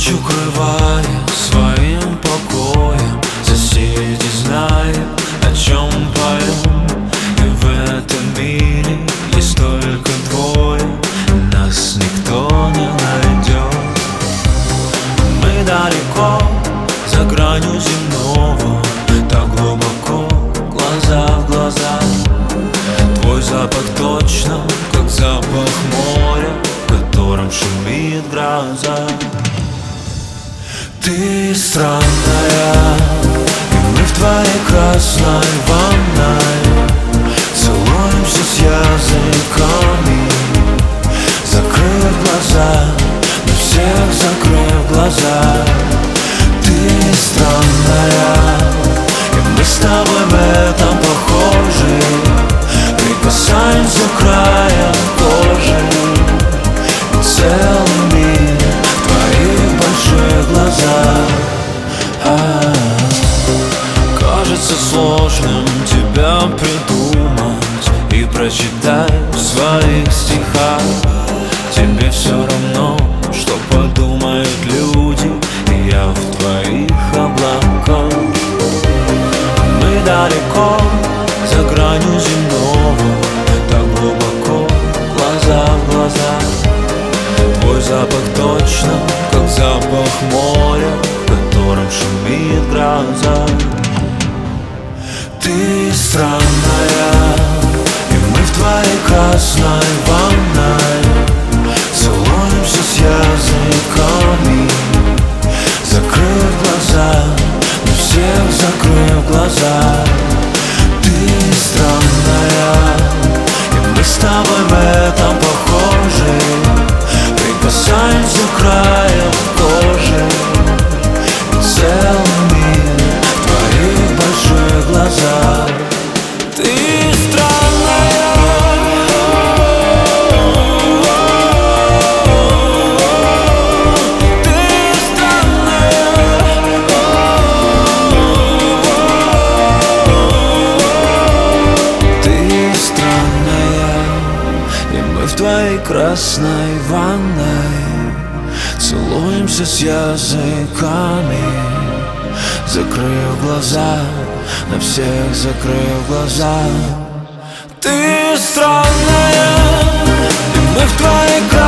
Ночь укрывает своим покоем, соседи знают, о чем поем. И в этом мире есть только двое, нас никто не найдет. Мы далеко, за гранью земного, так глубоко, глаза в глаза. Твой запах точно, как запах моря, в котором шумит гроза. Ты странная, и мы в твоей красной ванной целуемся с языками, закрыв глаза, на всех закрыв глаза. Ты странная, и мы с тобой в этом похожи, прикасаемся краем кожи, и целый мир в твоих больших глазах. Кажется сложным тебя придумать и прочитать в своих стихах. Тебе все равно, что подумают люди, и я в твоих облаках. Мы далеко, за гранью земного, так глубоко, глаза в глаза. Твой запах точно, как запах моря, в котором шумит гроза. Ты странная, и мы в твоей красной ванной целуемся с языками, закрыв глаза, на всех закрыв глаза. Ты странная, и мы с тобой в этом похожи, прикасаемся краем кожи, и целый мир в твоих больших глазах. Ты странная, ты странная, ты странная, и мы в твоей красной ванной целуемся с языками, закрыв глаза, на всех закрыв глаза. Ты странная, и мы в твоей красной